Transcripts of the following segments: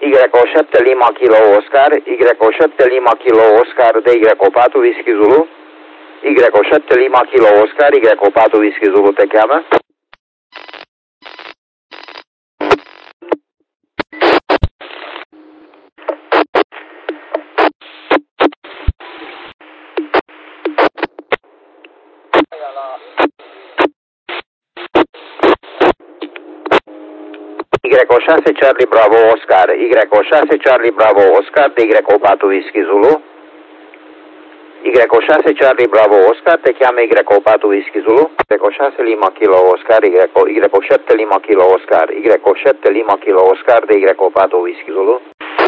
Y7 Lima Kilo Oscar, Y7 Lima Kilo Oscar, DY4 Whisky Zulu, Y7 Lima Kilo Oscar, Y4 Whisky Zulu te cheamă. Y6 Charlie Bravo Oscar, Y6 Charlie Bravo Oscar, DY4 Whisky Zulu, Y6 Charlie Bravo Oscar, te cheamă Y4 Whisky Zulu, Y6 Lima Kilo Oscar, Y7 Lima Kilo Oscar, Y7 Lima Kilo Oscar, DY4 Whisky Zulu.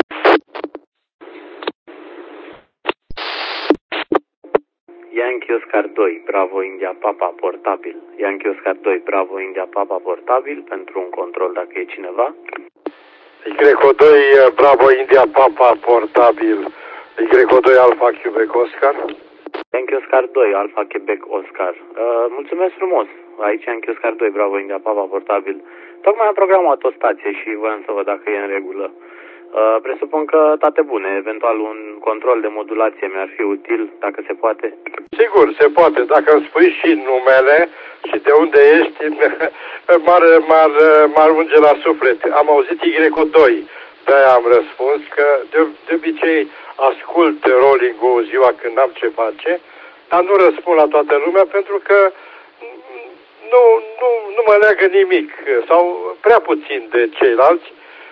Yankee Oscar 2, Bravo India Papa portabil. Yankee Oscar 2, Bravo India Papa portabil pentru un control dacă e cineva. Y2 Bravo India Papa portabil. Y2 Alpha Quebec Oscar. Yankee Oscar 2, Alpha Quebec Oscar. Mulțumesc frumos. Aici Yankee Oscar 2, Bravo India Papa portabil. Tocmai am programat o stație și voiam să văd dacă e în regulă. Presupun că toate bune, eventual un control de modulație mi-ar fi util, dacă se poate. Sigur, se poate. Dacă îmi spui și numele și de unde ești, m-ar unge la suflet. Am auzit Y2, de-aia am răspuns că de obicei ascult rolling-ul ziua când am ce face, dar nu răspund la toată lumea pentru că nu mă leagă nimic sau prea puțin de ceilalți.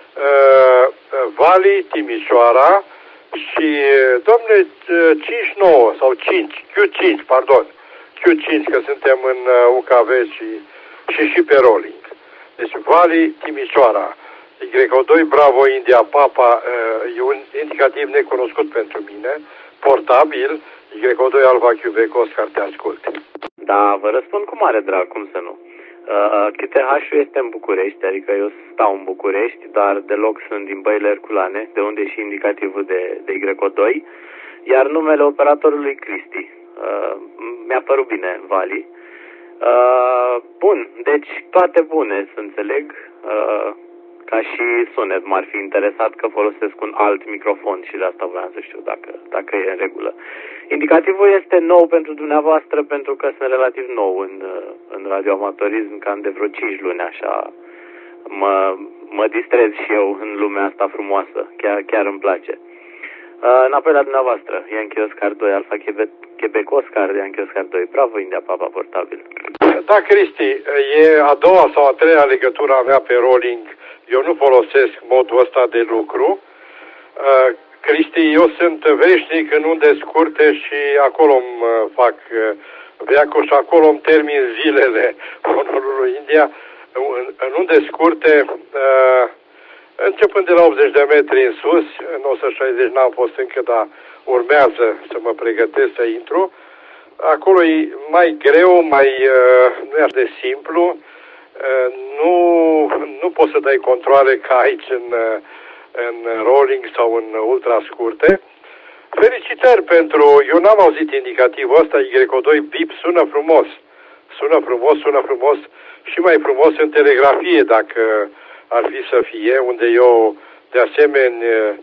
Vali, Timișoara și, domne, 5-9 sau 5, Q5, pardon, Q5, că suntem în UKV și pe rolling. Deci Vali, Timișoara, Y2 Bravo India Papa, e un indicativ necunoscut pentru mine, portabil, Y2 Alpha Quebec Oscar, te ascult. Da, vă răspund cu mare drag, cum să nu. QTH-ul este în București, adică eu stau în București, dar deloc sunt din Băile Herculane, de unde și indicativul de Y2, iar numele operatorului Cristi. Mi-a părut bine, Vali. Bun, deci toate bune, să înțeleg, ca și sunet m-ar fi interesat că folosesc un alt microfon și de asta vreau să știu dacă e în regulă. Indicativul este nou pentru dumneavoastră pentru că sunt relativ nou în radioamatorism, cam de vreo 5 luni, așa. Mă distrez și eu în lumea asta frumoasă, chiar îmi place. Înapoi la dumneavoastră, Yankee Oscar 2, Alpha Quebec Oscar, Yankee Oscar 2, Bravo India Papa portabil. Da, Cristi, e a doua sau a treia legătură a mea pe rolling. Eu nu folosesc modul ăsta de lucru. Cristi, eu sunt veșnic în unde scurte și acolo îmi fac veacul și acolo îmi termin zilele onorului India. În unde scurte, începând de la 80 de metri în sus, în 160 n-am fost încă, dar urmează să mă pregătesc să intru. Acolo e mai greu, nu e așa de simplu. Nu poți să dai controle ca aici în rolling sau în ultra scurte. Felicitări pentru... Eu n-am auzit indicativul ăsta, Y2 bip, sună frumos. Sună frumos și mai frumos în telegrafie, dacă ar fi să fie, unde eu de asemenea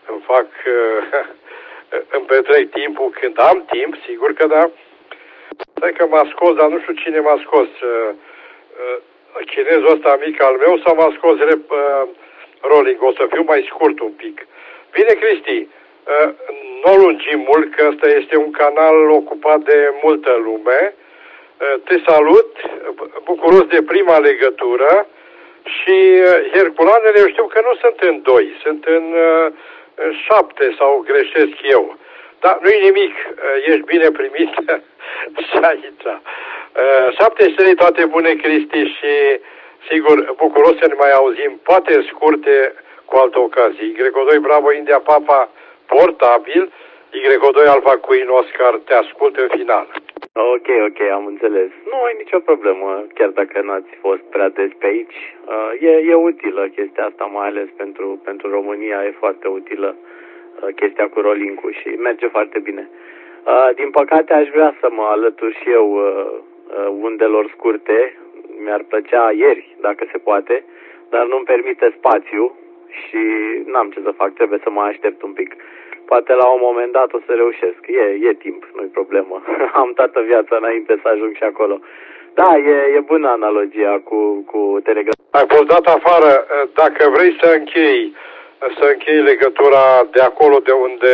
îmi petrec timpul când am timp, sigur că da. Stai că m-a scos, dar nu știu cine m-a scos. Chinezul ăsta mic al meu sau m-a scos rolling, o să fiu mai scurt un pic. Bine, Cristi, nu lungim mult, că ăsta este un canal ocupat de multă lume. Te salut, bucuros de prima legătură și Herculanele, eu știu că nu sunt în 2, sunt în 7 sau greșesc eu. Dar nu-i nimic, ești bine primit și aici. 73, toate bune, Cristi, și sigur, bucuros să ne mai auzim, poate scurte, cu altă ocazie. Y2 Bravo India Papa portabil, Y2 Alpha Queen Oscar, te ascult în final. Ok, am înțeles. Nu ai nicio problemă, chiar dacă n-ați fost prea des pe aici. E utilă chestia asta, mai ales pentru România, e foarte utilă chestia cu rolling-ul și merge foarte bine. Din păcate aș vrea să mă alătur și eu undelor scurte. Mi-ar plăcea ieri, dacă se poate, dar nu-mi permite spațiu și n-am ce să fac, trebuie să mă aștept un pic. Poate la un moment dat o să reușesc. E timp, nu-i problemă. Am toată viața înainte să ajung și acolo. Da, e bună analogia cu Telegram. Ai fost dat afară. Dacă vrei să închei legătura de acolo de unde...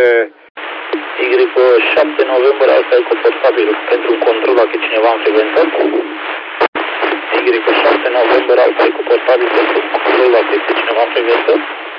Y7 November, asta e confortabil pentru un control dacă cineva în frecvență. Y7 November, asta e confortabil pentru un control dacă este cineva în frecvență.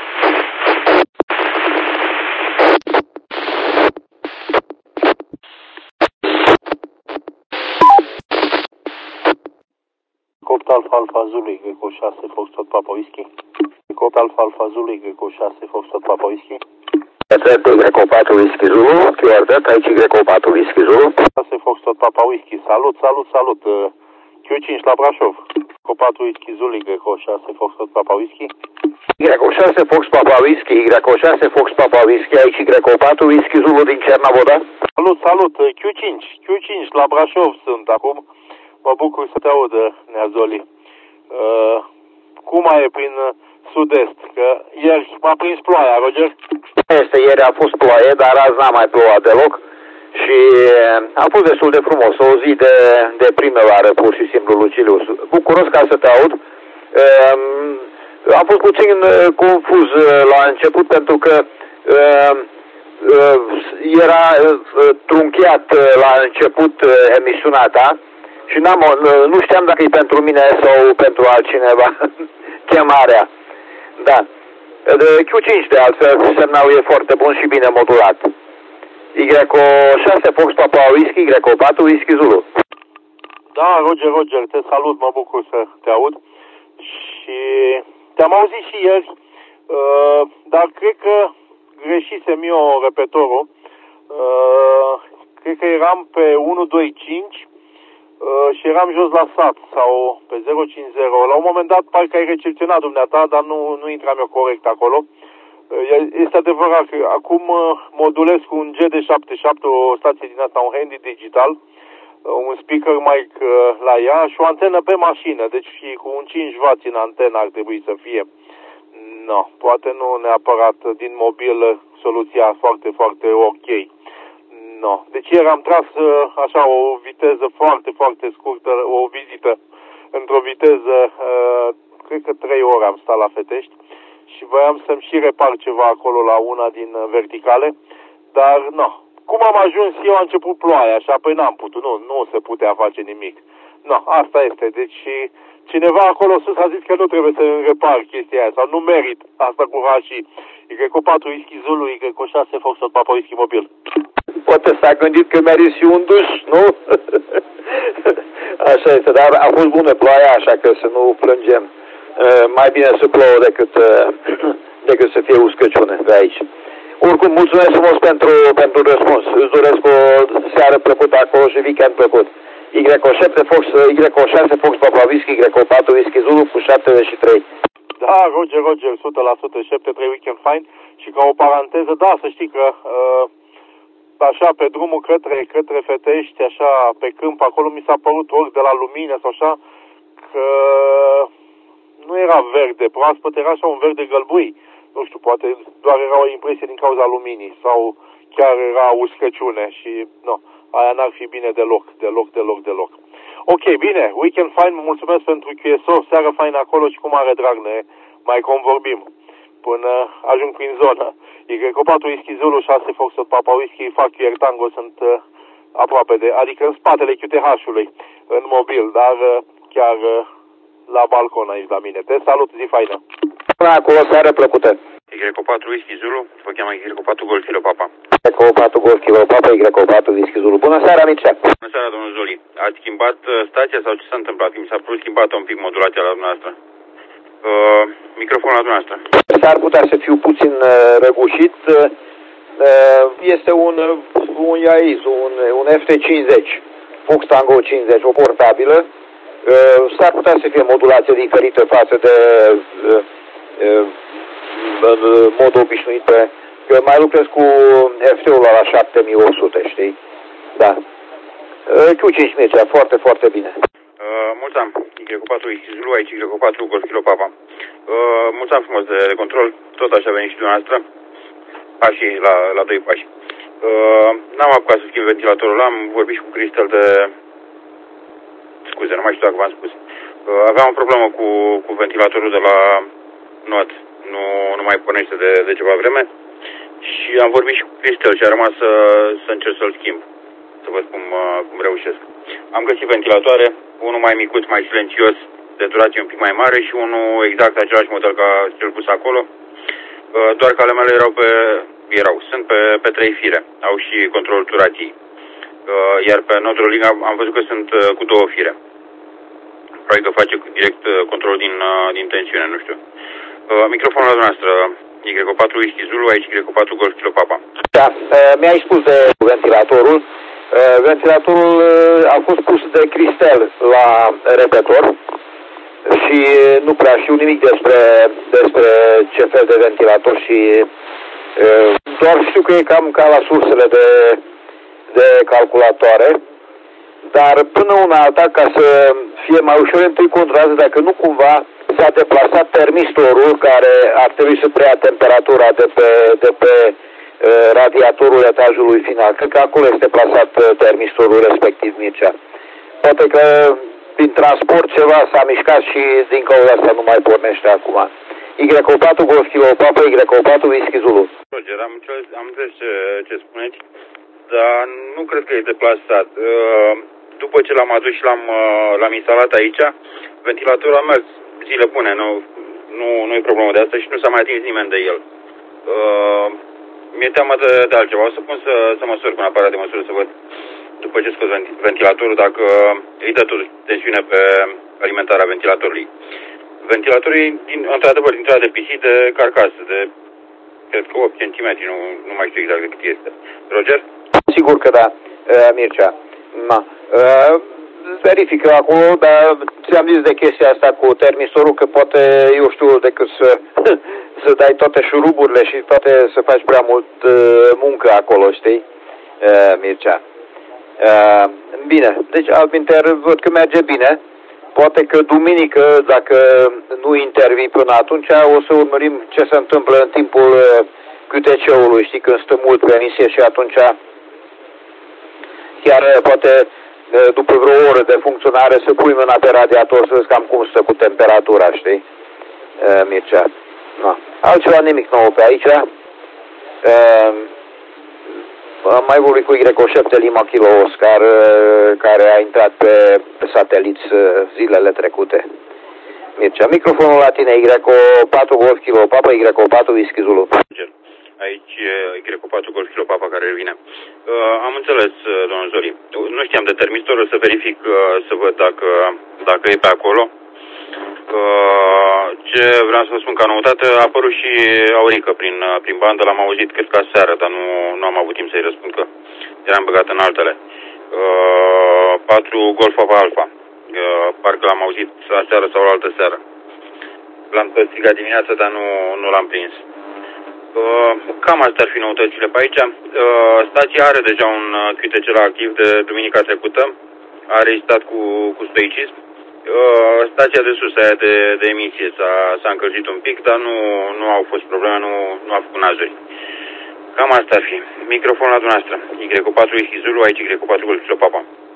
Copt Alfa Alfa Zulu, Y6 Foxtrot Papa Whisky. Copt Alfa Alfa Zulu, Y6 Foxtrot Papa Whisky. Drept Y4 Whisky Zulu, Chiordet, aici Y4 Whisky Zulu. 6 Foxtrot Papa Whisky, salut, salut, salut. Q5 la Brașov. Copatul Whisky Zulu, Y6 Foxtrot Papa Whisky. Y6 Fox Papa Whisky, Y6 Fox Papa Whisky, aici Y4 Whisky Zulu din Cernavoda. Salut, salut, Q5 la Brașov sunt acum. Mă bucur să te aud, Neazoli. Cum mai e prin sud-est? Că ieri m-a prins ploaia, Roger? Ieri a fost ploaie, dar azi n-a mai plouat deloc și a fost destul de frumos, o zi de primăvară, pur și simplu, Lucilius. Bucuros ca să te aud. Am fost puțin confuz la început pentru că era trunchiat la început emisiunea ta și nu știam dacă e pentru mine sau pentru altcineva chemarea. Da. Q5 de altfel, semnalul e foarte bun și bine modulat. Y6 Fox Papa Whisky, Y4 Whisky Zulu. Da, Roger, te salut, mă bucur să te aud. Și te-am auzit și ieri, dar cred că greșisem eu repetorul. Cred că eram pe 125 și eram jos la sat sau pe 050. La un moment dat parcă ai recepționat dumneata, dar nu intram eu corect acolo. Este adevărat că acum modulez cu un GD77, o stație din asta, un handy digital, un speaker mic la ea și o antenă pe mașină, deci și cu un 5W în antenă ar trebui să fie. No, poate nu neapărat din mobil soluția foarte, foarte ok. No. Deci ieri am tras așa o viteză foarte, foarte scurtă, o vizită într-o viteză, cred că 3 ore am stat la Fetești și voiam să-mi și repar ceva acolo la una din verticale, dar no. Cum am ajuns eu a început ploaia, așa, păi n-am putut, nu se putea face nimic. No, asta este, deci cineva acolo sus a zis că nu trebuie să repar chestia aia, sau nu merit asta cu Hashi. Y4 Whisky Zulu, Y6 Foxtrot Papa Whisky Mobil. Poate s-a gândit că meriți și un duș, nu? Așa este, dar a fost bună ploaia, așa că să nu plângem. Mai bine să plouă decât să fie uscăciune de aici. Oricum, mulțumesc frumos pentru răspuns. Îți doresc o seară plăcută acolo și weekend plăcut. Y6 Fox Papa Whisky, Y4 Whisky Zulu cu 73. Da, Roger, 100%, 73 weekend fine. Și ca o paranteză, da, să știi că așa pe drumul către Fetești, așa pe câmp, acolo mi s-a părut ori de la lumină sau așa, că nu era verde proaspăt, era așa un verde gălbui. Nu știu, poate doar era o impresie din cauza luminii sau chiar era uscăciune și nu, aia n-ar fi bine deloc. Ok, bine, weekend fine, mulțumesc pentru QSO, seară faină acolo și cu mare drag ne mai convorbim până ajung prin zonă. Y4 Whisky Zulu, 6 Foxtrot Papa Whisky, fac QR Tango, sunt aproape adică în spatele QTH-ului, în mobil, dar chiar la balcon aici la mine. Te salut, zi faină! Până acolo, seară plăcută! Y4 Whisky Zulu, vă cheamă Y4 Golf Kilo Papa. Y4 Golf Kilo Papa, Y4 Whisky Zulu. Bună seara, Mircea! Bună seara, domnul Zoli. Ați schimbat stația sau ce s-a întâmplat? Mi s-a părut schimbată un pic modulația la dumneavoastră. Microfonul la dumneavoastră. S-ar putea să fiu puțin răgușit. Este un IAIS, un FT50, Fox Tango 50, o portabilă. S-ar putea să fie modulație diferită față de modul obișnuit, că mai lucrez cu FT-ul la 7800, știi? Da. Q5 Mircea, foarte, foarte bine. Mulțumim, Y4 Zulu, aici Y4 Golf Kilo Papa. Mulțumim frumos de control, tot așa veni și dumneavoastră, pașii la 2 pași. N-am apucat să schimb ventilatorul, am vorbit și cu Cristel de... Scuze, nu mai știu dacă v-am spus. Aveam o problemă cu ventilatorul de la NOT, nu mai pornește de ceva vreme și am vorbit și cu Cristel și a rămas să încerc să-l schimb, să văd cum reușesc. Am găsit ventilatoare, unul mai micuț, mai silențios, de durație un pic mai mare și unul exact același model ca cel pus acolo, doar că ale mele sunt pe 3 fire, au și controlul turației. Iar pe Nodrolling am văzut că sunt cu 2 fire. Probabil că face direct controlul din tensiune, nu știu. Microfonul dumneavoastră, Y4 Whisky Zulu, aici Y4 Golf Kilo Papa. Da, mi-ai spus de ventilatorul. Ventilatorul a fost pus de Cristel la repetor și nu prea știu nimic despre ce fel de ventilator și doar știu că e cam ca la sursele de calculatoare, dar până una alta, ca să fie mai ușor, întâi controlează dacă nu cumva s-a deplasat termistorul care ar trebui să preia temperatura de pe radiatorul etajului final. Cred că acolo este plasat termistorul respectiv, Mircea. Poate că din transport ceva s-a mișcat și din cauza asta nu mai pornește acum. Y4 Golf Kilo Papa, Y4 Whisky Zulu. Roger, am înțeles ce spuneți, dar nu cred că e deplasat. După ce l-am adus și l-am instalat aici, ventilatorul a mers zile bune, nu e problemă de asta și nu s-a mai atins nimeni de el. Mi-e teamă de altceva. O să pun să măsor cu un aparat de măsură să văd, după ce scos ventilatorul, dacă îi dă tot tensiune pe alimentarea ventilatorului. Ventilatorul e, într-adevăr, dintr-o de pisii de carcasă, de, cred că 8 cm, nu mai știu exact de cât este. Roger? Sigur că da, Mircea. Verifică acolo, dar ți-am zis de chestia asta cu termistorul, că poate, eu știu, decât să dai toate șuruburile și toate să faci prea mult muncă acolo, știi, Mircea. Bine, deci altminteri văd că merge bine. Poate că duminică, dacă nu intervii până atunci, o să urmărim ce se întâmplă în timpul QTC-ului, știi, când stă mult pe emisie și atunci chiar poate după vreo oră de funcționare să pui mâna pe radiator să vezi cam cum stă cu temperatura, știi, Mircea. No. Altceva nimic nou pe aici. Am mai vorbit cu Y7 Lima Kilo Oscar, care a intrat pe satelit zilele trecute. Mircea, microfonul la tine, Y4 Golf Kilo Papa, Y4 Whisky Zulu. Aici Y4 Golf Kilo Papa care revine. Am înțeles, domnul Zoli. Nu știam de termistor, o să verific, să văd dacă e pe acolo. Ce vreau să vă spun ca noutate, a apărut și Aurică prin bandă, l-am auzit cred că aseară, dar nu am avut timp să-i răspund că eram băgat în altele. 4 Golf Papa Alpha, parcă l-am auzit aseară sau la altă seară. L-am strigat dimineața, dar nu l-am prins. Cam astea ar fi noutățile pe aici. Stația are deja un QTC la activ de duminica trecută, a rezistat cu stoicism. Stația de sus, aia de emisie, s-a încălzit un pic, dar nu au fost probleme, nu a făcut nazuri. Cam asta ar fi. Microfonul la dumneavoastră. Y4 Whisky Zulu, aici Y4 Golf Kilo Papa.